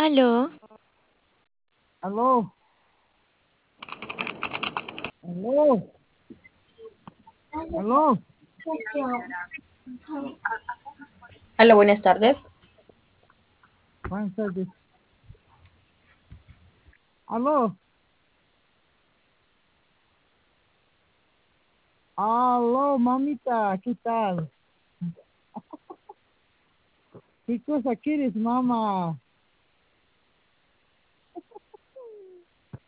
Aló, Aló, aló, aló. Hola, buenas tardes. Buenas tardes. Aló, aló, mamita, ¿qué tal? ¿Qué cosa quieres, mamá?